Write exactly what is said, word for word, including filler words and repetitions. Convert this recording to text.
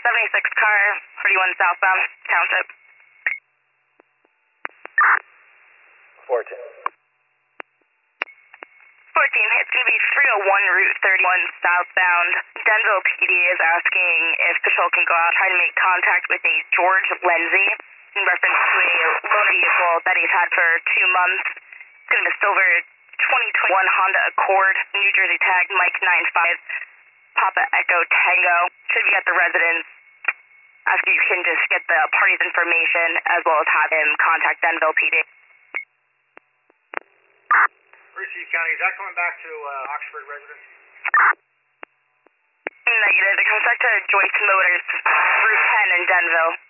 seventy-six car, thirty-one southbound, Township. fourteen. fourteen, it's going to be three oh one Route thirty-one southbound. Denville P D is asking if Patrol can go out try to make contact with a George Lindsay in reference to a loaner vehicle that he's had for two months. It's going to be a silver twenty twenty-one Honda Accord, New Jersey tag, Mike nine five, Papa Echo Tango. Should be at the residence. Ask if you can just get the party's information as well as have him contact Denville P D. Receive County, is that coming back to uh, Oxford residence? Negative. It comes back to Joyce Motors, Route ten in Denville.